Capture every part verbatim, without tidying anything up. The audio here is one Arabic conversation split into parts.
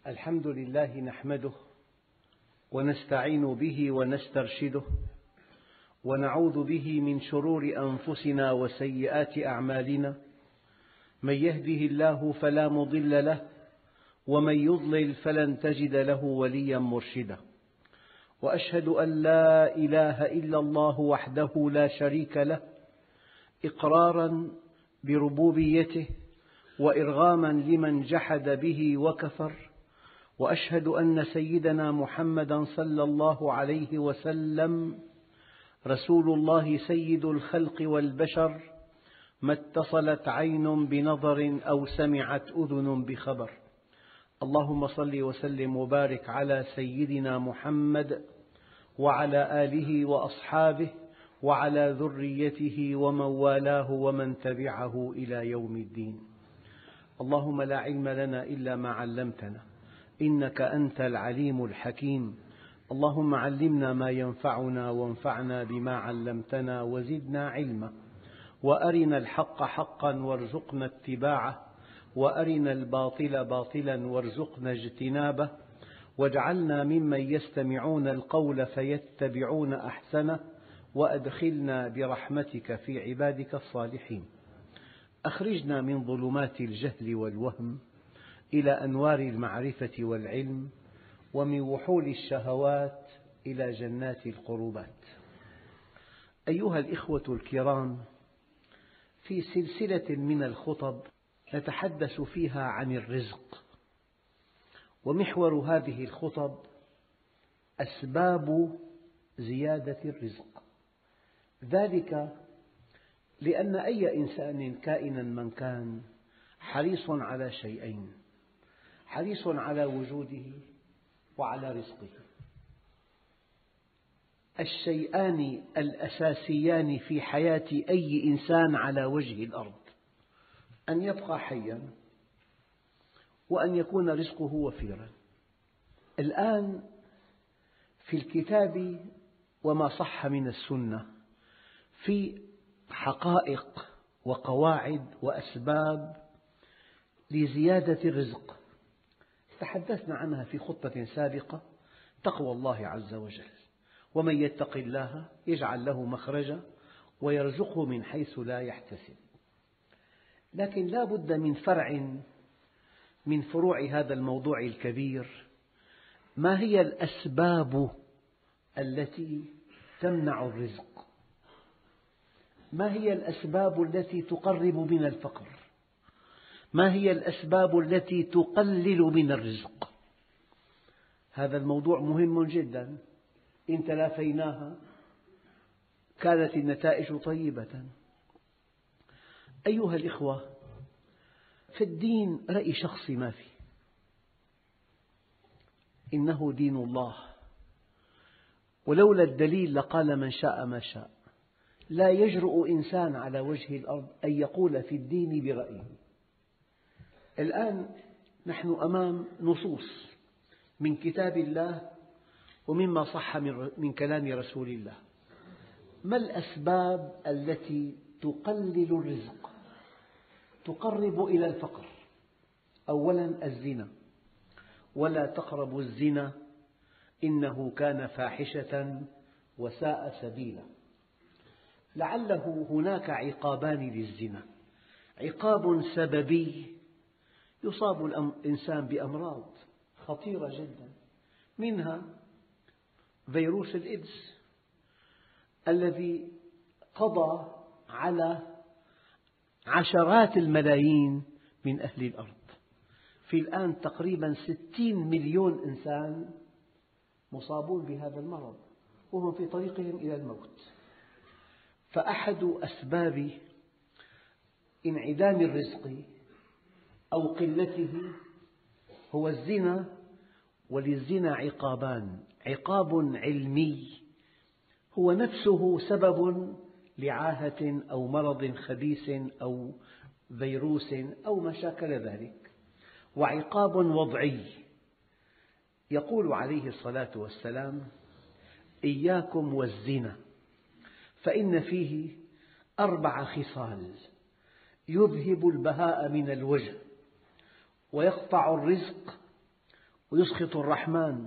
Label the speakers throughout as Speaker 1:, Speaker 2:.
Speaker 1: الحمد لله نحمده ونستعين به ونسترشده ونعوذ به من شرور أنفسنا وسيئات أعمالنا، من يهده الله فلا مضل له ومن يضلل فلن تجد له وليا مرشدا، وأشهد أن لا إله إلا الله وحده لا شريك له إقرارا بربوبيته وإرغاما لمن جحد به وكفر، وأشهد أن سيدنا محمدا صلى الله عليه وسلم رسول الله سيد الخلق والبشر، ما اتصلت عين بنظر أو سمعت أذن بخبر. اللهم صل وسلم وبارك على سيدنا محمد وعلى آله وأصحابه وعلى ذريته ومن والاه ومن تبعه إلى يوم الدين. اللهم لا علم لنا إلا ما علمتنا إنك أنت العليم الحكيم. اللهم علمنا ما ينفعنا وانفعنا بما علمتنا وزدنا علما، وأرنا الحق حقا وارزقنا اتباعه، وأرنا الباطل باطلا وارزقنا اجتنابه، واجعلنا ممن يستمعون القول فيتبعون أحسنه، وأدخلنا برحمتك في عبادك الصالحين. أخرجنا من ظلمات الجهل والوهم إلى أنوار المعرفة والعلم، ومن وحول الشهوات إلى جنات القربات. أيها الإخوة الكرام، في سلسلة من الخطب نتحدث فيها عن الرزق، ومحور هذه الخطب أسباب زيادة الرزق، ذلك لأن أي إنسان كائنا من كان حريص على شيئين: حريص على وجوده وعلى رزقه. الشيئان الأساسيان في حياة أي إنسان على وجه الأرض: أن يبقى حيا وأن يكون رزقه وفيرا. الآن في الكتاب وما صح من السنة في حقائق وقواعد وأسباب لزيادة الرزق، تحدثنا عنها في خطبة سابقة: تقوى الله عز وجل، ومن يتق الله يجعل له مخرجا ويرزقه من حيث لا يحتسب. لكن لا بد من فرع من فروع هذا الموضوع الكبير: ما هي الأسباب التي تمنع الرزق؟ ما هي الأسباب التي تقرب من الفقر؟ ما هي الأسباب التي تقلل من الرزق؟ هذا الموضوع مهم جدا، إن تلافيناها كانت النتائج طيبة. أيها الإخوة، في الدين رأي شخصي ما في، إنه دين الله، ولولا الدليل لقال من شاء ما شاء. لا يجرؤ إنسان على وجه الأرض أن يقول في الدين برأيه. الآن نحن أمام نصوص من كتاب الله ومما صح من كلام رسول الله. ما الأسباب التي تقلل الرزق، تقرب إلى الفقر؟ أولا الزنا: ولا تقربوا الزنا إنه كان فاحشة وساء سبيلا. لعله هناك عقابان للزنا: عقاب سببي يصاب الإنسان بأمراض خطيرة جدا، منها فيروس الإيدز الذي قضى على عشرات الملايين من أهل الأرض. في الآن تقريبا ستين مليون إنسان مصابون بهذا المرض وهم في طريقهم إلى الموت. فأحد أسباب انعدام الرزق أو قلته هو الزنا، وللزنا عقابان: عقاب علمي هو نفسه سبب لعاهة أو مرض خبيث أو فيروس أو ما شاكل ذلك، وعقاب وضعي. يقول عليه الصلاة والسلام: إياكم والزنا فإن فيه أربع خصال: يذهب البهاء من الوجه، ويقطع الرزق، ويسخط الرحمن،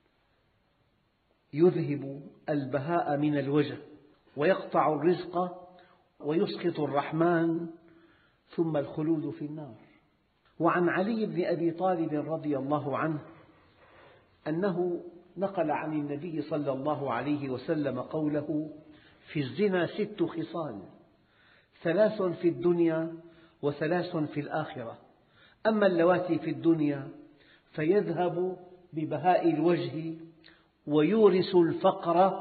Speaker 1: يذهب البهاء من الوجه ويقطع الرزق ويسخط الرحمن، ثم الخلود في النار. وعن علي بن أبي طالب رضي الله عنه أنه نقل عن النبي صلى الله عليه وسلم قوله: في الزنا ست خصال، ثلاث في الدنيا وثلاث في الآخرة، أما اللواتي في الدنيا فيذهب ببهاء الوجه ويورث الفقر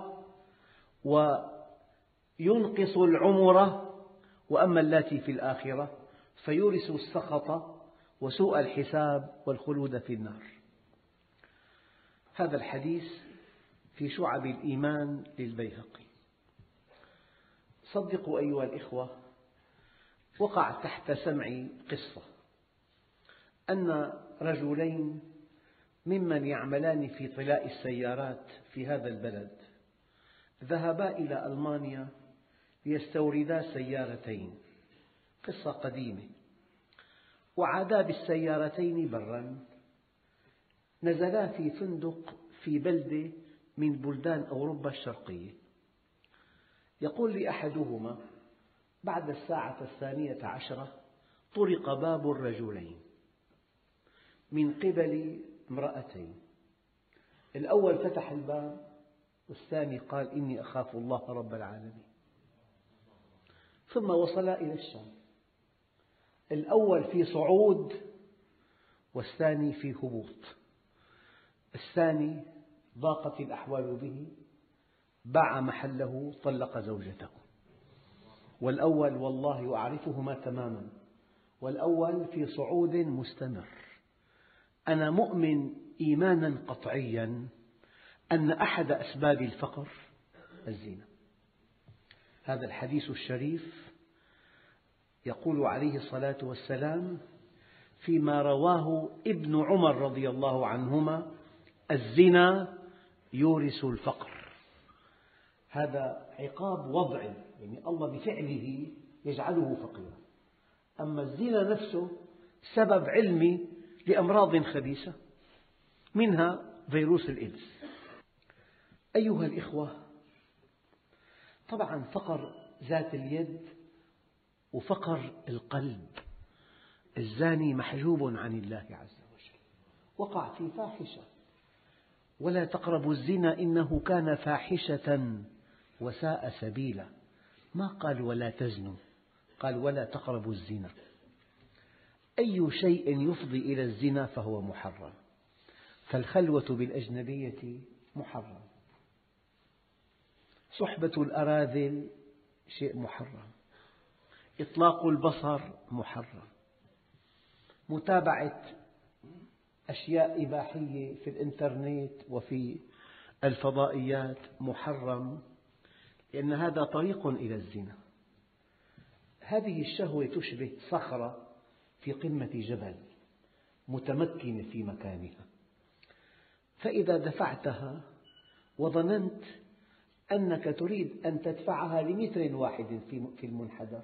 Speaker 1: وينقص العمر، وأما اللاتي في الآخرة فيورث السخط وسوء الحساب والخلود في النار. هذا الحديث في شعب الإيمان للبيهقي. صدقوا أيها الإخوة، وقع تحت سمعي قصة أن رجلين ممن يعملان في طلاء السيارات في هذا البلد ذهبا إلى ألمانيا ليستوردا سيارتين، قصة قديمة، وعادا بالسيارتين برا، نزلا في فندق في بلدة من بلدان أوروبا الشرقية. يقول لي أحدهما: بعد الساعة الثانية عشرة طرق باب الرجلين من قبل امرأتين، الأول فتح الباب والثاني قال: إني أخاف الله رب العالمين. ثم وصلا إلى الشام، الأول في صعود والثاني في هبوط. الثاني ضاقت الأحوال به، باع محله، طلق زوجته. والأول والله أعرفهما تماما، والأول في صعود مستمر. أنا مؤمن إيمانا قطعيا أن أحد أسباب الفقر الزنا. هذا الحديث الشريف يقول عليه الصلاة والسلام فيما رواه ابن عمر رضي الله عنهما: الزنا يورث الفقر. هذا عقاب وضعي، يعني الله بفعله يجعله فقيرا، أما الزنا نفسه سبب علمي لأمراض خبيثة، منها فيروس الإيدز. أيها الإخوة، طبعا فقر ذات اليد وفقر القلب. الزاني محجوب عن الله عز وجل، وقع في فاحشة: ولا تقربوا الزنا إنه كان فاحشة وساء سبيلا. ما قال ولا تزنوا، قال ولا تقربوا الزنا. أي شيء يفضي إلى الزنا فهو محرم، فالخلوة بالأجنبية محرم، صحبة الأراذل شيء محرم، إطلاق البصر محرم، متابعة أشياء إباحية في الإنترنت وفي الفضائيات محرم، لأن هذا طريق إلى الزنا. هذه الشهوة تشبه صخرة في قمة جبل متمكنة في مكانها، فإذا دفعتها وظننت أنك تريد أن تدفعها لمتر واحد في المنحدر،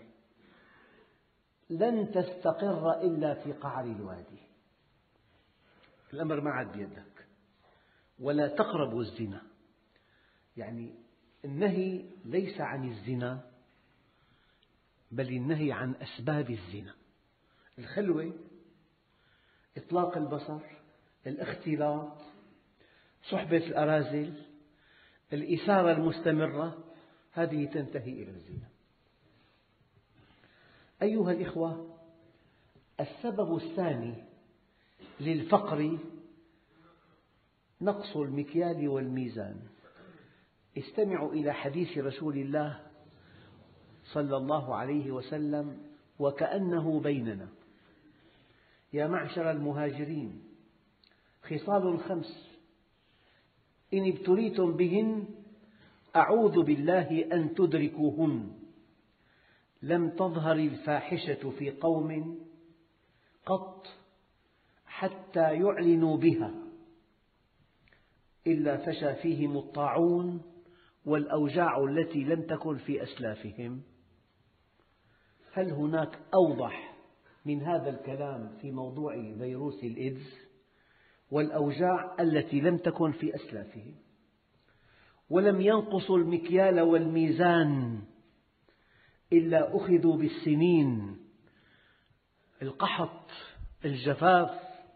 Speaker 1: لن تستقر إلا في قعر الوادي. الأمر ما عاد بيدك. ولا تقربوا الزنا، يعني النهي ليس عن الزنا بل النهي عن أسباب الزنا: الخلوة، إطلاق البصر، الاختلاط، صحبة الأراذل، الإثارة المستمرة، هذه تنتهي إلى الزنا. أيها الإخوة، السبب الثاني للفقر نقص المكيال والميزان. استمعوا إلى حديث رسول الله صلى الله عليه وسلم وكأنه بيننا: يا معشر المهاجرين، خصال خمس إن ابتليتم بهن أعوذ بالله أن تدركوهن: لم تظهر الفاحشة في قوم قط حتى يعلنوا بها إلا فشى فيهم الطاعون والأوجاع التي لم تكن في أسلافهم. هل هناك أوضح من هذا الكلام في موضوع فيروس الإيدز؟ والأوجاع التي لم تكن في أسلافهم. ولم ينقصوا المكيال والميزان إلا أخذوا بالسنين، القحط، الجفاف،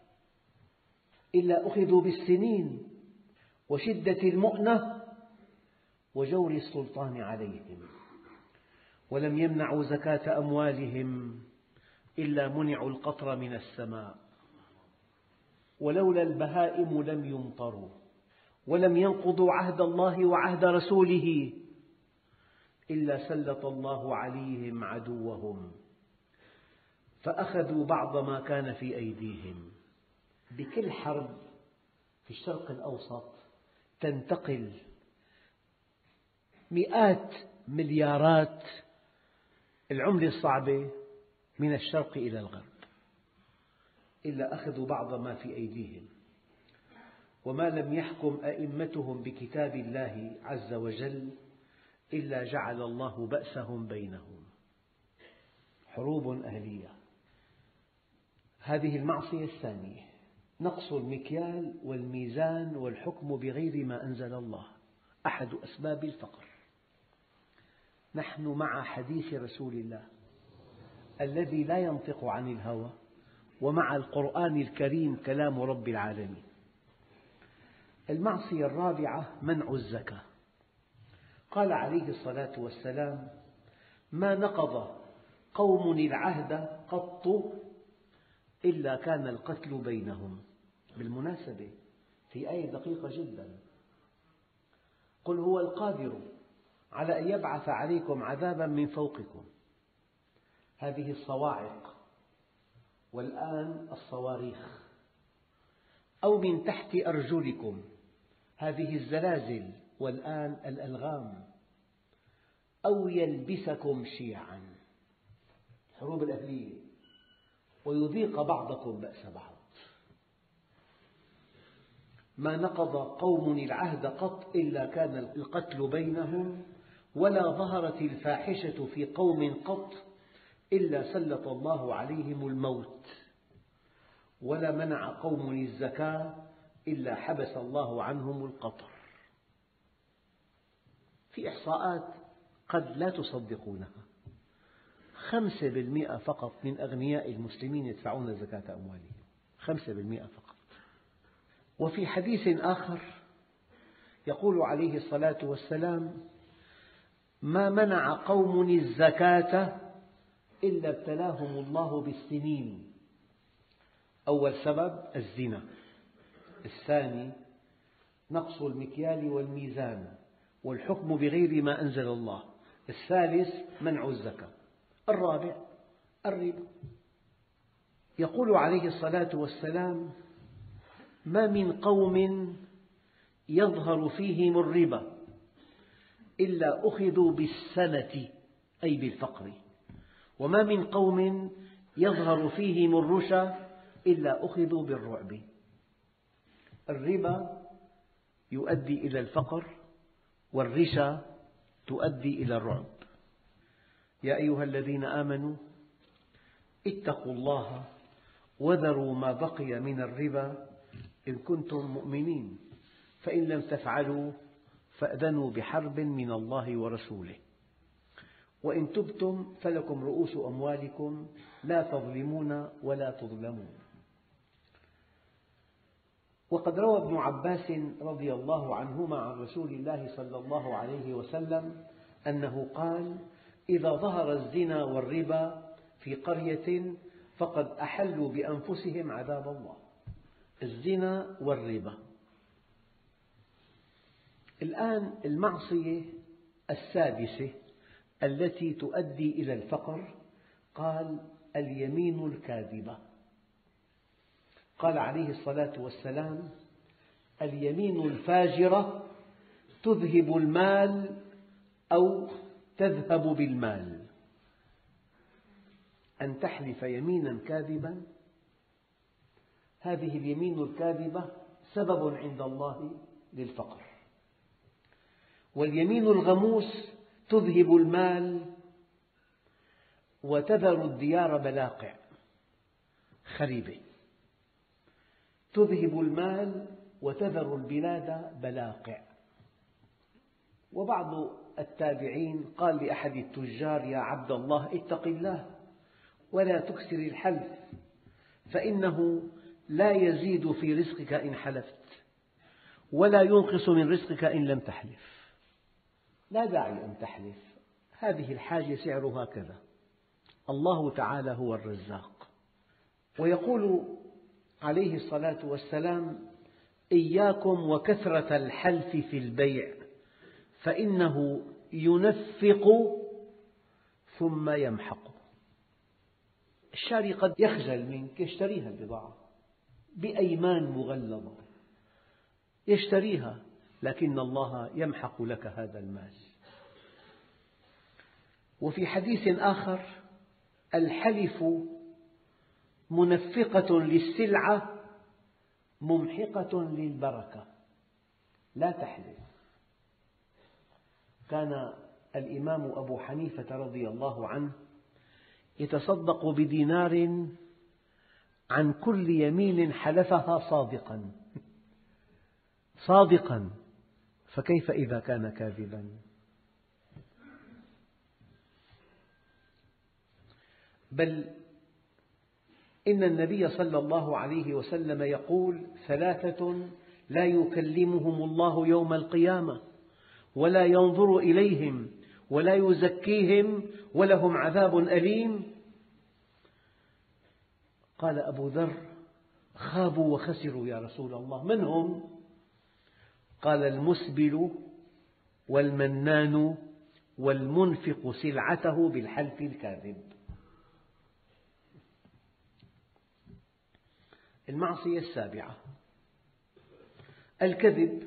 Speaker 1: إلا أخذوا بالسنين وشدة المؤنة وجور السلطان عليهم. ولم يمنعوا زكاة أموالهم إلا منعوا القطر من السماء. ولولا البهائم لم يمطروا. ولم ينقضوا عهد الله وعهد رسوله إلا سلط الله عليهم عدوهم فأخذوا بعض ما كان في أيديهم. بكل حرب في الشرق الأوسط تنتقل مئات مليارات العملة الصعبة من الشرق إلى الغرب، إلا أخذوا بعض ما في أيديهم. وما لم يحكم أئمتهم بكتاب الله عز وجل إلا جعل الله بأسهم بينهم. حروب أهلية. هذه المعصية الثانية، نقص المكيال والميزان والحكم بغير ما أنزل الله، أحد أسباب الفقر. نحن مع حديث رسول الله الذي لا ينطق عن الهوى، ومع القرآن الكريم كلام رب العالمين. المعصية الرابعة منع الزكاة. قال عليه الصلاة والسلام: ما نقض قوم العهد قط إلا كان القتل بينهم. بالمناسبة في آية دقيقة جدا: قل هو القادر على أن يبعث عليكم عذابا من فوقكم. هذه الصواعق، والآن الصواريخ، أو من تحت أرجلكم، هذه الزلازل، والآن الألغام، أو يلبسكم شيعا، الحروب الأهلية، ويذيق بعضكم بأس بعض. ما نقض قوم العهد قط إلا كان القتل بينهم، ولا ظهرت الفاحشة في قوم قط إلا سلط الله عليهم الموت، ولا منع قوم الزكاة إلا حبس الله عنهم القطر. في إحصاءات قد لا تصدقونها، خمسة بالمئة فقط من أغنياء المسلمين يدفعون زكاة أموالهم، خمسة بالمئة فقط. وفي حديث آخر يقول عليه الصلاة والسلام: ما منع قوم الزكاة إلا ابتلاهم الله بالسنين. أول سبب الزنا، الثاني نقص المكيال والميزان والحكم بغير ما أنزل الله، الثالث منع الزكاة، الرابع الربا. يقول عليه الصلاة والسلام: ما من قوم يظهر فيهم الربا إلا أخذوا بالسنة، أي بالفقر، وما من قوم يظهر فيهم الرشا إلا أخذوا بالرعب. الربا يؤدي إلى الفقر، والرشا تؤدي إلى الرعب. يا أيها الذين آمنوا اتقوا الله وذروا ما بقي من الربا إن كنتم مؤمنين، فإن لم تفعلوا فأذنوا بحرب من الله ورسوله، وإن تبتم فلكم رؤوس أموالكم لا تظلمون ولا تظلمون. وقد روى ابن عباس رضي الله عنهما عن رسول الله صلى الله عليه وسلم أنه قال: إذا ظهر الزنا والربا في قرية فقد أحلوا بأنفسهم عذاب الله. الزنا والربا. الآن المعصية السادسة التي تؤدي إلى الفقر، قال: اليمين الكاذبة. قال عليه الصلاة والسلام: اليمين الفاجرة تذهب المال أو تذهب بالمال. أن تحلف يمينا كاذبا، هذه اليمين الكاذبة سبب عند الله للفقر. واليمين الغموس تذهب المال وتذر الديار بلاقع خربة. تذهب المال وتذر البلاد بلاقع. وبعض التابعين قال لأحد التجار: يا عبد الله، اتق الله ولا تكثر الحلف، فإنه لا يزيد في رزقك إن حلفت، ولا ينقص من رزقك إن لم تحلف. لا داعي أن تحلف، هذه الحاجة سعرها كذا، الله تعالى هو الرزاق. ويقول عليه الصلاة والسلام: إياكم وكثرة الحلف في البيع، فإنه ينفق ثم يمحق. الشاري قد يخجل منك يشتريها البضاعة بأيمان مغلظة، يشتريها، لكن الله يمحق لك هذا المال. وفي حديث آخر: الحلف منفقة للسلعة ممحقة للبركة، لا تحلف. كان الإمام أبو حنيفة رضي الله عنه يتصدق بدينار عن كل يمين حلفها صادقا صادقا، فكيف إذا كان كاذبا؟ بل إن النبي صلى الله عليه وسلم يقول: ثلاثة لا يكلمهم الله يوم القيامة ولا ينظر إليهم ولا يزكيهم ولهم عذاب أليم. قال أبو ذر: خابوا وخسروا يا رسول الله، من هم؟ قال: المسبل والمنان والمنفق سلعته بالحلف الكاذب. المعصية السابعة الكذب.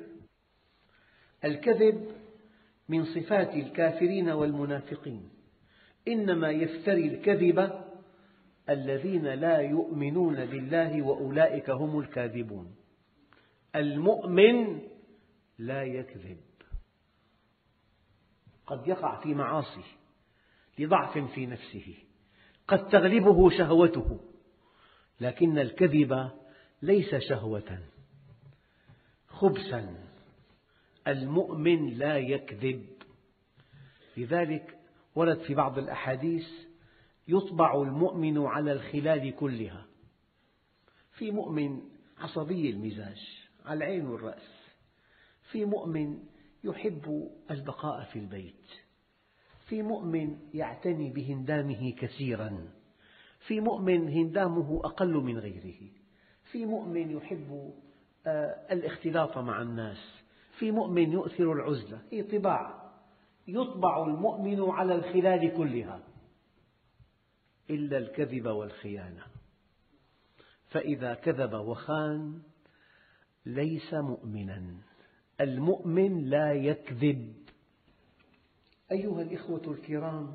Speaker 1: الكذب من صفات الكافرين والمنافقين، إنما يفتري الكذب الذين لا يؤمنون بالله وأولئك هم الكاذبون. المؤمن لا يكذب، قد يقع في معاصي لضعف في نفسه، قد تغلبه شهوته، لكن الكذب ليس شهوة خبثا. المؤمن لا يكذب. لذلك ورد في بعض الأحاديث: يطبع المؤمن على الخلال كلها. في مؤمن عصبي المزاج على العين والرأس، في مؤمن يحب البقاء في البيت، في مؤمن يعتني بهندامه كثيرا، في مؤمن هندامه أقل من غيره، في مؤمن يحب الاختلاط مع الناس، في مؤمن يؤثر العزلة. هي طباع. يطبع المؤمن على الخلال كلها إلا الكذب والخيانة، فإذا كذب وخان ليس مؤمنا. المؤمن لا يكذب. أيها الإخوة الكرام،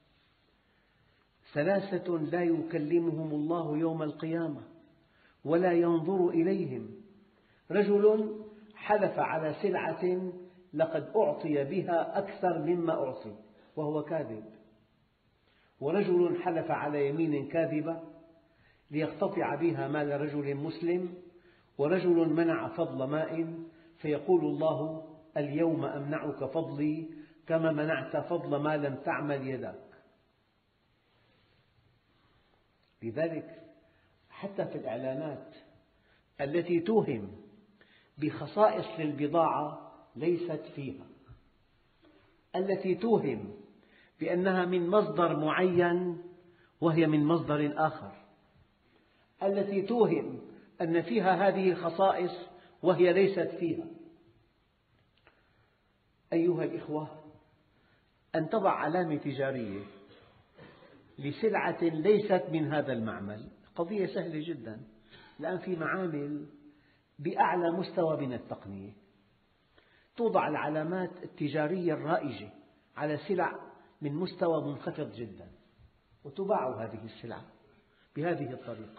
Speaker 1: ثلاثة لا يكلمهم الله يوم القيامة ولا ينظر إليهم: رجل حلف على سلعة لقد أعطي بها أكثر مما أعطي وهو كاذب، ورجل حلف على يمين كاذبة ليقتطع بها مال رجل مسلم، ورجل منع فضل ماء فيقول الله: اليوم أمنعك فضلي كما منعت فضل ما لم تعمل يداك. لذلك حتى في الإعلانات التي توهم بخصائص للبضاعة ليست فيها، التي توهم بأنها من مصدر معين وهي من مصدر آخر، التي توهم أن فيها هذه الخصائص وهي ليست فيها. أيها الإخوة، أن تضع علامة تجارية لسلعة ليست من هذا المعمل قضية سهلة جدا. الآن في معامل بأعلى مستوى من التقنية توضع العلامات التجارية الرائجة على سلع من مستوى منخفض جدا، وتباع هذه السلعة بهذه الطريقة.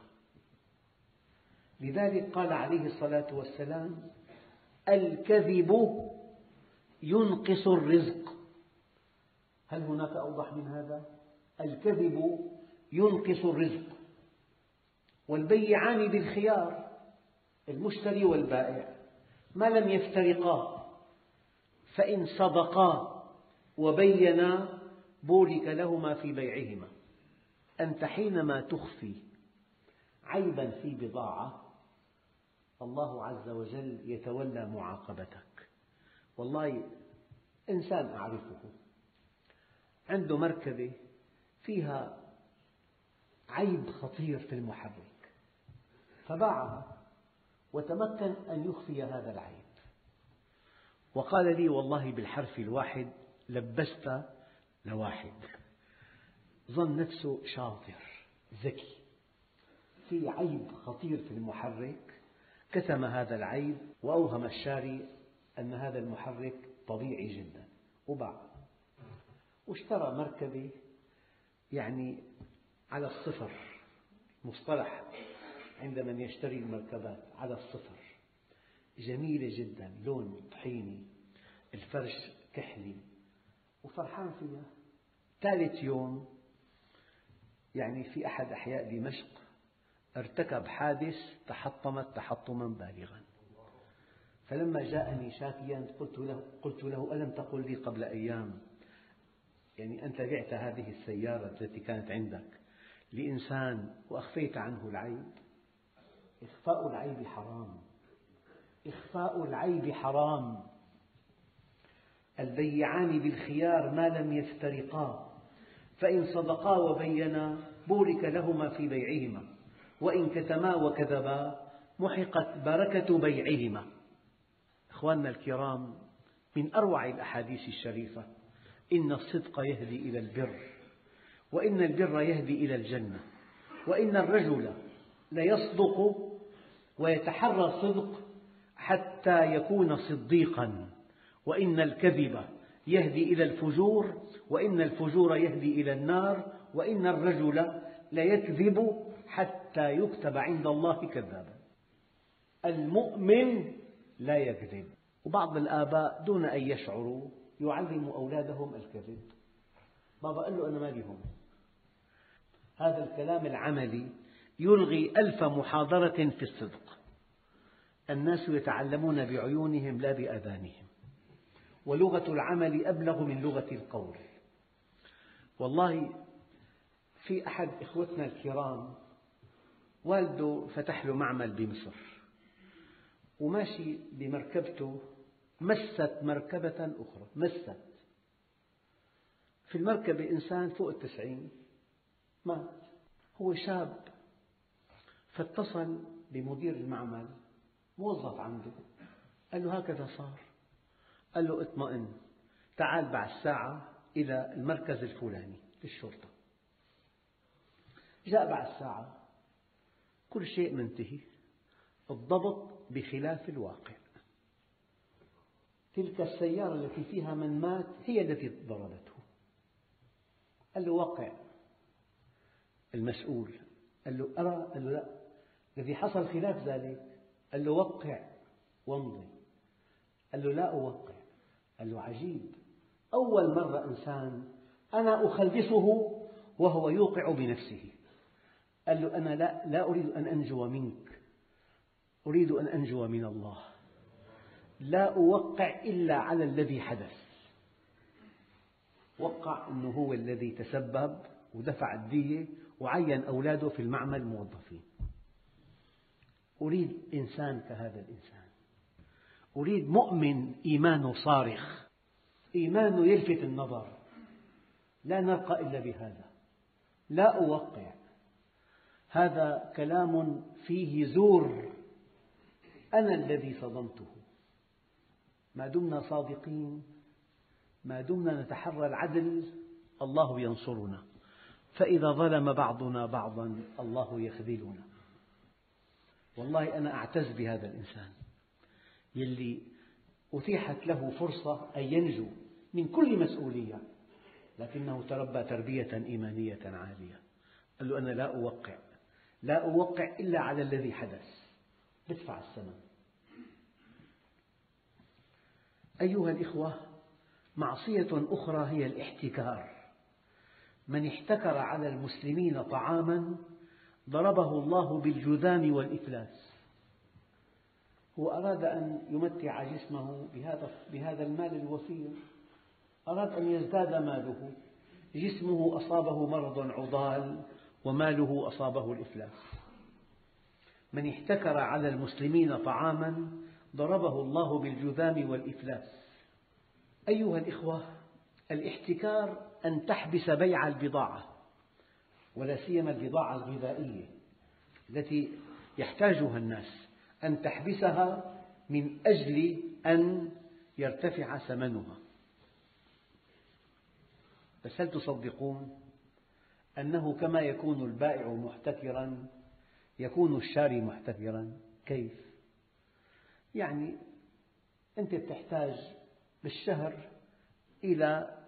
Speaker 1: لذلك قال عليه الصلاة والسلام: الكذب ينقص الرزق. هل هناك أوضح من هذا؟ الكذب ينقص الرزق. والبيعان بالخيار، المشتري والبائع ما لم يفترقا فإن صدقا وبينا بورك لهما في بيعهما. أنت حينما تخفي عيبا في بضاعة الله عز وجل يتولى معاقبتك. والله إنسان أعرفه عنده مركبة فيها عيب خطير في المحرك فباعها وتمكن أن يخفي هذا العيب، وقال لي والله بالحرف الواحد لبست لواحد. ظن نفسه شاطر ذكي، في عيب خطير في المحرك، كتم هذا العيب وأوهم الشاري أن هذا المحرك طبيعي جدا وباع، واشترى مركبة يعني على الصفر، مصطلح عند من يشتري المركبات على الصفر، جميلة جدا، لون طحيني، الفرش كحلي، وفرحان فيها. ثالث يوم يعني في أحد أحياء دمشق ارتكب حادث تحطمت تحطما بالغا، فلما جاءني شاكيا قلت له, قلت له ألم تقل لي قبل أيام يعني أنت بعت هذه السيارة التي كانت عندك لإنسان وأخفيت عنه العيب؟ إخفاء العيب حرام، إخفاء العيب حرام. البيعان بالخيار ما لم يفترقا فإن صدقا وبينا بورك لهما في بيعهما وإن كتما وكذبا محقت بركة بيعهما. أخواننا الكرام، من أروع الأحاديث الشريفة إن الصدق يهدي إلى البر، وإن البر يهدي إلى الجنة، وإن الرجل ليصدق ويتحرى الصدق حتى يكون صديقا، وإن الكذب يهدي إلى الفجور، وإن الفجور يهدي إلى النار، وإن الرجل ليكذب حتى يكتب عند الله كذابا. المؤمن لا يكذب. وبعض الآباء دون أن يشعروا يعلموا أولادهم الكذب. بابا قال له أنا مالي هون. هذا الكلام العملي يلغي ألف محاضرة في الصدق. الناس يتعلمون بعيونهم لا بآذانهم، ولغة العمل أبلغ من لغة القول. والله في أحد إخوتنا الكرام والده فتح له معمل بمصر، وماشي بمركبته مست مركبة أخرى، مست في المركبة إنسان فوق التسعين مات، هو شاب، فاتصل بمدير المعمل موظف عنده قال له هكذا صار، قال له اطمئن، تعال بعد ساعة إلى المركز الفلاني في الشرطة. جاء بعد ساعة كل شيء منتهي، الضبط بخلاف الواقع. تلك السيارة التي فيها من مات هي التي ضربته. قال له وقع. المسؤول قال له أرى؟ قال له لا، الذي حصل خلاف ذلك. قال له وقع وامضي. قال له لا أوقع. قال له عجيب، أول مرة إنسان أنا أخلصه وهو يوقع بنفسه. قال له أنا لا, لا أريد أن أنجو منك، أريد أن أنجو من الله، لا أوقع إلا على الذي حدث. وقع أنه هو الذي تسبب ودفع الدية وعين أولاده في المعمل موظفين. أريد إنسان كهذا الإنسان، أريد مؤمن إيمانه صارخ، إيمانه يلفت النظر، لا نرقى إلا بهذا. لا أوقع، هذا كلام فيه زور، أنا الذي صدمته. ما دمنا صادقين، ما دمنا نتحرى العدل، الله ينصرنا، فإذا ظلم بعضنا بعضا الله يخذلنا. والله أنا أعتز بهذا الإنسان يلي أتيحت له فرصة أن ينجو من كل مسؤولية، لكنه تربى تربية إيمانية عالية. قال له أنا لا أوقع، لا أوقع إلا على الذي حدث، بدفع الثمن. أيها الإخوة، معصية أخرى هي الاحتكار. من احتكر على المسلمين طعاما ضربه الله بالجذام والإفلاس. هو أراد أن يمتع جسمه بهذا بهذا المال الوفير، أراد أن يزداد ماله، جسمه أصابه مرض عضال وماله أصابه الإفلاس. من احتكر على المسلمين طعاما ضربه الله بالجذام والإفلاس. أيها الإخوة، الاحتكار أن تحبس بيع البضاعة، ولا سيما البضاعة الغذائية التي يحتاجها الناس، أن تحبسها من أجل أن يرتفع ثمنها. بس هل تصدقون أنه كما يكون البائع محتكرا يكون الشاري محتكرا؟ كيف؟ يعني أنت تحتاج بالشهر إلى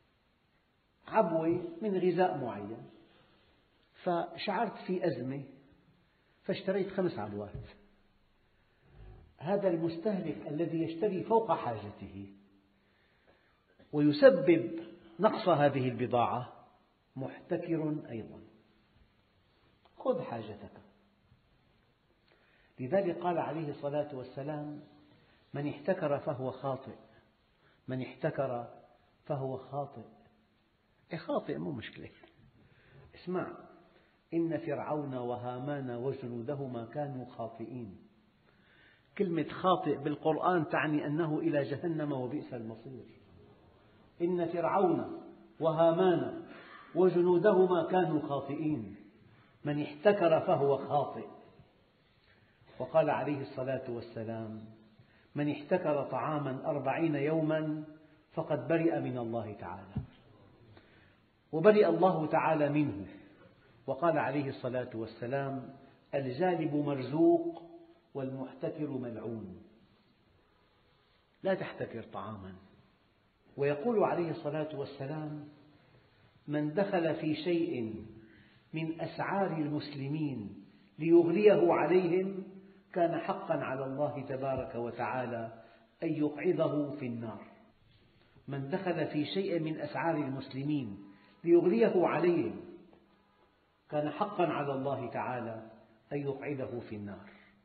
Speaker 1: عبوة من غذاء معين، فشعرت في أزمة فاشتريت خمس عبوات. هذا المستهلك الذي يشتري فوق حاجته ويسبب نقص هذه البضاعة محتكر أيضا. خذ حاجتك. لذلك قال عليه الصلاة والسلام: من احتكر فهو خاطئ، من احتكر فهو خاطئ. إيه خاطئ مو مشكلة. اسمع: إن فرعون وهامان وجنودهما كانوا خاطئين. كلمة خاطئ بالقرآن تعني أنه إلى جهنم وبئس المصير. إن فرعون وهامان وجنودهما كانوا خاطئين، من احتكر فهو خاطئ. وقال عليه الصلاة والسلام: من احتكر طعاما أربعين يوما فقد برئ من الله تعالى، وبرئ الله تعالى منه. وقال عليه الصلاة والسلام: الجالب مرزوق والمحتكر ملعون. لا تحتكر طعاما. ويقول عليه الصلاة والسلام: من دخل في شيء من أسعار المسلمين ليغريه عليهم كان حقا على الله تبارك وتعالى أن يقعده في النار. من دخل في شيء من أسعار المسلمين ليغريه عليهم كان حقا على الله تعالى أن يقعده في النار.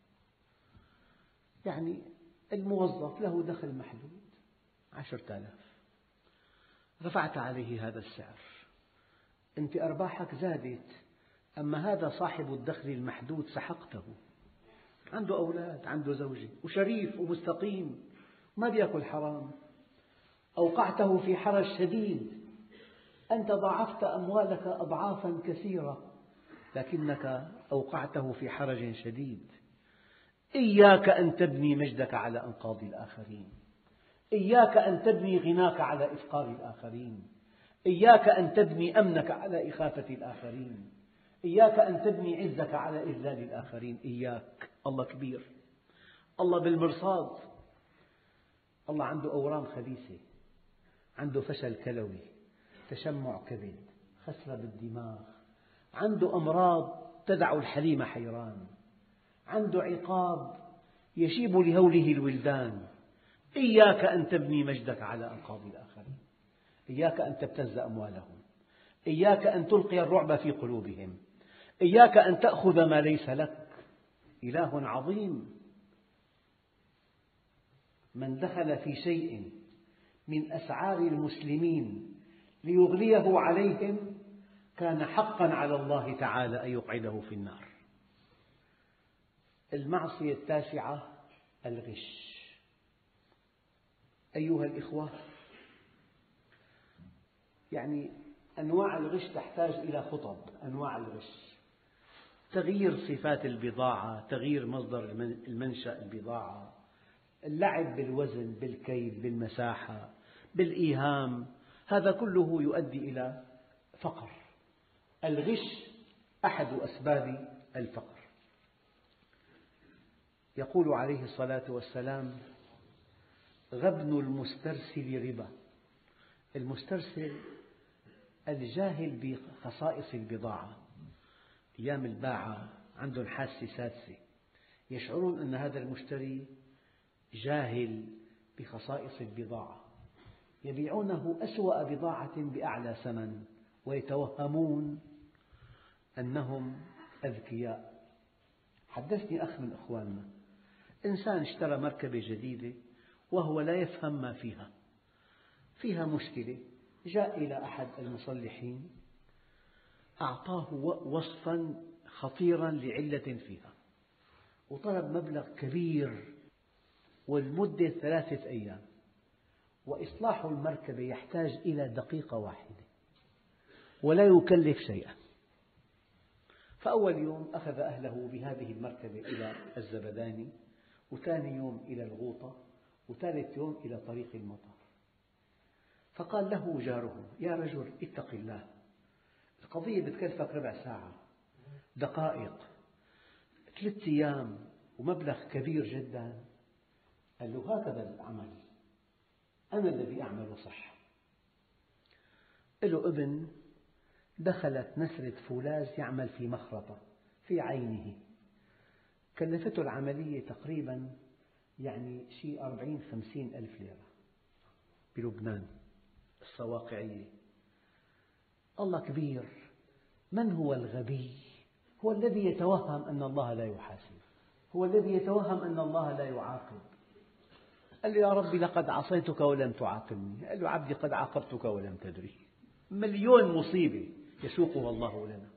Speaker 1: يعني الموظف له دخل محدود عشرة آلاف، رفعت عليه هذا السعر، أنت أرباحك زادت، أما هذا صاحب الدخل المحدود سحقته، عنده أولاد، عنده زوجة، وشريف ومستقيم ما بيأكل حرام، أوقعته في حرج شديد. أنت ضاعفت أموالك أضعافا كثيرة لكنك أوقعته في حرج شديد. إياك أن تبني مجدك على أنقاض الآخرين، إياك أن تبني غناك على إفقار الآخرين، إياك أن تبني أمنك على إخافة الآخرين، إياك أن تبني عزك على إذلال الآخرين. إياك. الله كبير، الله بالمرصاد. الله عنده أورام خبيثة، عنده فشل كلوي، تشمع كبد، خسرة بالدماغ، عنده أمراض تدع الحليم حيران، عنده عقاب يشيب لهوله الولدان. إياك أن تبني مجدك على أنقاض الآخرين، إياك أن تبتز أموالهم، إياك أن تلقي الرعب في قلوبهم، إياك أن تأخذ ما ليس لك. إله عظيم. من دخل في شيء من أسعار المسلمين ليغريه عليهم كان حقا على الله تعالى أن يقعده في النار. المعصية التاسعة الغش. أيها الإخوة، يعني أنواع الغش تحتاج إلى خطب. أنواع الغش: تغيير صفات البضاعة، تغيير مصدر المنشأ البضاعة، اللعب بالوزن، بالكيل، بالمساحة، بالإيهام، هذا كله يؤدي إلى فقر. الغش أحد أسباب الفقر. يقول عليه الصلاة والسلام: غبن المسترسل ربا. المسترسل الجاهل بخصائص البضاعة. أيام الباعة عندهم حاسة سادسة، يشعرون أن هذا المشتري جاهل بخصائص البضاعة، يبيعونه أسوأ بضاعة بأعلى ثمن ويتوهمون أنهم أذكياء. حدثني أخ من أخواننا إنسان اشترى مركبة جديدة وهو لا يفهم ما فيها، فيها مشكلة، جاء إلى أحد المصلحين أعطاه وصفا خطيرا لعلة فيها، وطلب مبلغ كبير والمدة ثلاثة أيام، وإصلاح المركبة يحتاج إلى دقيقة واحدة ولا يكلف شيئا. فأول يوم أخذ أهله بهذه المركبة إلى الزبداني، وثاني يوم إلى الغوطة، وثالث يوم إلى طريق المطار. فقال له جاره: يا رجل اتق الله، القضية بتكلفك ربع ساعة، دقائق، ثلاثة أيام، ومبلغ كبير جدا. قال له: هكذا العمل، أنا الذي أعمل صح. له ابن دخلت نسرة فولاذ يعمل في مخرطة في عينه، كلفته العملية تقريبا يعني شيء أربعين خمسين ألف ليرة بلبنان الصواقعية. الله كبير. من هو الغبي؟ هو الذي يتوهم أن الله لا يحاسب، هو الذي يتوهم أن الله لا يعاقب. قال له: يا ربي لقد عصيتك ولم تعاقبني. قال له: عبدي قد عاقبتك ولم تدري. مليون مصيبة يسوقها الله لنا.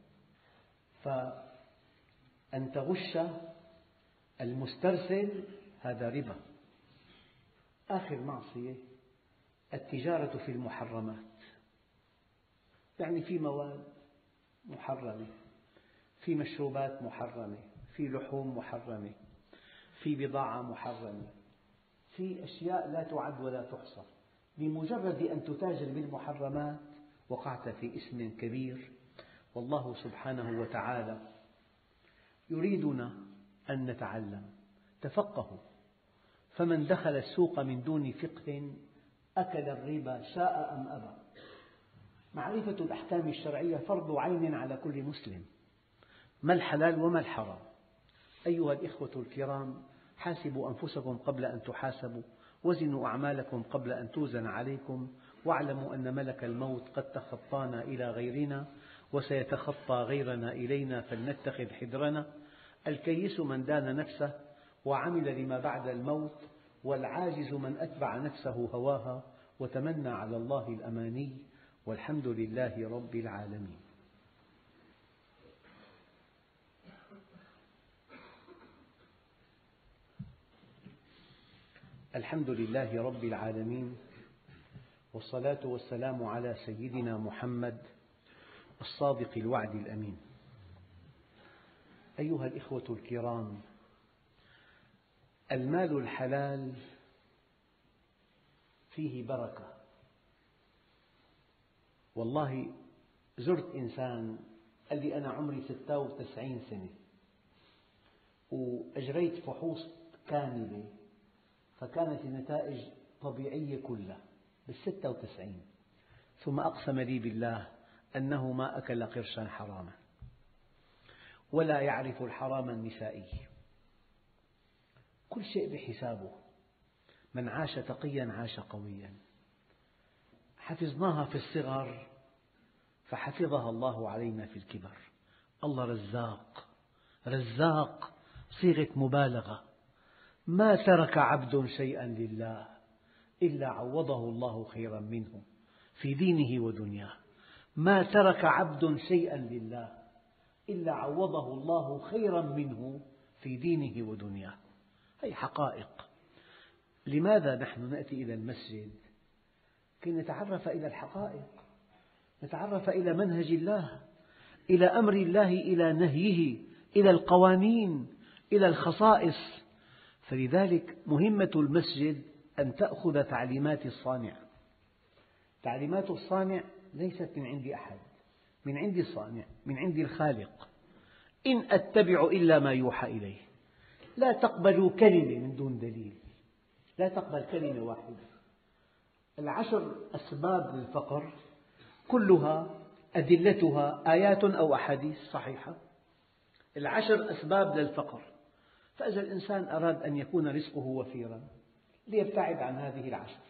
Speaker 1: فأن تغش المسترسل هذا ربا. آخر معصية التجارة في المحرمات، يعني في مواد محرمة، في مشروبات محرمة، في لحوم محرمة، في بضاعة محرمة، في أشياء لا تعد ولا تحصى. بمجرد أن تتاجر بالمحرمات وقعت في إثم كبير، والله سبحانه وتعالى يريدنا أن نتعلم. تفقهوا، فمن دخل السوق من دون فقه أكل الربا شاء أم أبى. معرفة الأحكام الشرعية فرض عين على كل مسلم، ما الحلال وما الحرام. أيها الإخوة الكرام، حاسبوا أنفسكم قبل أن تحاسبوا، وزنوا أعمالكم قبل أن توزن عليكم، واعلموا أن ملك الموت قد تخطانا إلى غيرنا وسيتخطى غيرنا إلينا، فلنتخذ حذرنا. الكيس من دان نفسه وعمل لما بعد الموت، والعاجز من أتبع نفسه هواها وتمنى على الله الأماني، والحمد لله رب العالمين. الحمد لله رب العالمين، والصلاة والسلام على سيدنا محمد الصادق الوعد الأمين. أيها الإخوة الكرام، المال الحلال فيه بركة. والله زرت إنسان قال لي: أنا عمري ستة وتسعين سنة وأجريت فحوص كاملة، فكانت النتائج طبيعية كلها بالستة وتسعين، ثم أقسم لي بالله أنه ما أكل قرشا حراما ولا يعرف الحرام النسائي، كل شيء بحسابه. من عاش تقيا عاش قويا. حفظناها في الصغر فحفظها الله علينا في الكبر. الله رزاق، رزاق صيغة مبالغة. ما ترك عبد شيئا لله إلا عوضه الله خيرا منه في دينه ودنياه. ما ترك عبد شيئا لله إلا عوضه الله خيرا منه في دينه ودنياه. هذه حقائق. لماذا نحن نأتي إلى المسجد؟ كي نتعرف إلى الحقائق، نتعرف إلى منهج الله، إلى أمر الله، إلى نهيه، إلى القوانين، إلى الخصائص. فلذلك مهمة المسجد أن تأخذ تعليمات الصانع. تعليمات الصانع ليست من عند أحد، من عند الصانع، من عند الخالق. إن أتبع إلا ما يوحى إليه. لا تقبلوا كلمة من دون دليل، لا تقبل كلمة واحدة. العشر أسباب للفقر كلها أدلتها آيات أو أحاديث صحيحة. العشر أسباب للفقر. فإذا الإنسان أراد أن يكون رزقه وفيرا ليبتعد عن هذه العشر.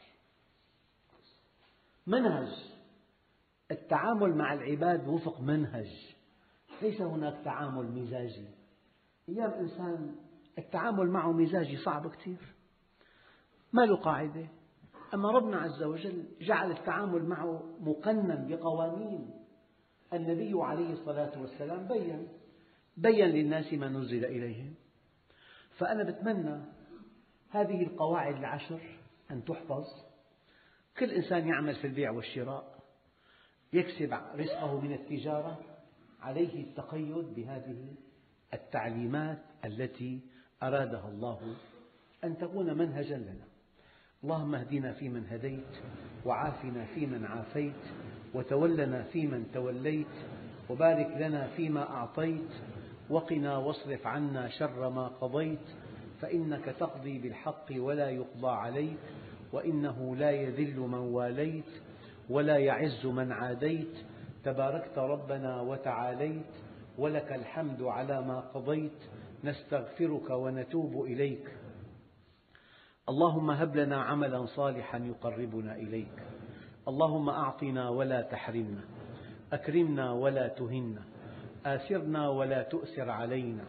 Speaker 1: منهج التعامل مع العباد وفق منهج، ليس هناك تعامل مزاجي. أيام إنسان التعامل معه مزاجي صعب كثير، ما له قاعدة. أما ربنا عز وجل جعل التعامل معه مقنن بقوانين. النبي عليه الصلاة والسلام بين بين للناس ما نزل إليهم. فأنا بتمنى هذه القواعد العشر أن تحفظ. كل إنسان يعمل في البيع والشراء يكسب رزقه من التجارة عليه التقيد بهذه التعليمات التي أرادها الله أن تكون منهجا لنا. اللهم اهدنا فيمن هديت، وعافنا فيمن عافيت، وتولنا فيمن توليت، وبارك لنا فيما أعطيت، وقنا واصرف عنا شر ما قضيت، فإنك تقضي بالحق ولا يقضى عليك، وإنه لا يذل من واليت ولا يعز من عاديت، تباركت ربنا وتعاليت، ولك الحمد على ما قضيت، نستغفرك ونتوب إليك. اللهم هب لنا عملا صالحا يقربنا إليك. اللهم أعطنا ولا تحرمنا، أكرمنا ولا تهنا، آثرنا ولا تؤثر علينا،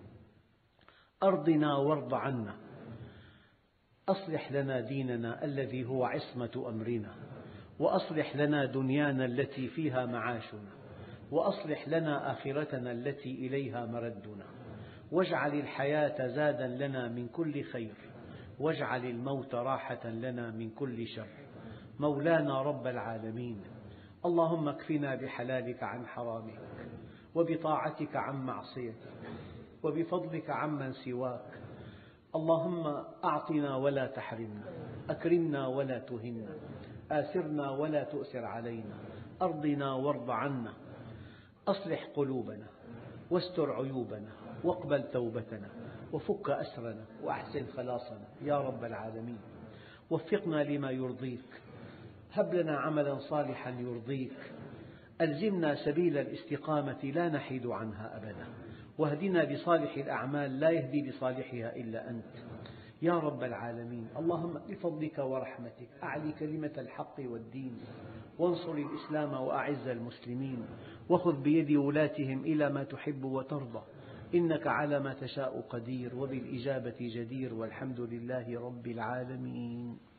Speaker 1: أرضنا وارض عنا، أصلح لنا ديننا الذي هو عصمة أمرنا، وأصلح لنا دنيانا التي فيها معاشنا، وأصلح لنا آخرتنا التي إليها مردنا، واجعل الحياة زادا لنا من كل خير، واجعل الموت راحة لنا من كل شر. مولانا رب العالمين، اللهم اكفنا بحلالك عن حرامك، وبطاعتك عن معصيتك، وبفضلك عمن سواك. اللهم أعطنا ولا تحرمنا، أكرمنا ولا تهنا، آثرنا ولا تؤثر علينا، أرضنا وارض عنا، أصلح قلوبنا واستر عيوبنا، واقبل توبتنا، وفك أسرنا، وأحسن خلاصنا يا رب العالمين. وفقنا لما يرضيك، هب لنا عملا صالحا يرضيك، ألزمنا سبيل الاستقامة لا نحيد عنها أبدا، واهدنا بصالح الأعمال لا يهدي بصالحها إلا أنت يا رب العالمين. اللهم بفضلك ورحمتك أعل كلمة الحق والدين، وانصر الإسلام وأعز المسلمين، وخذ بيد ولاتهم إلى ما تحب وترضى، إنك على ما تشاء قدير، وبالإجابة جدير، والحمد لله رب العالمين.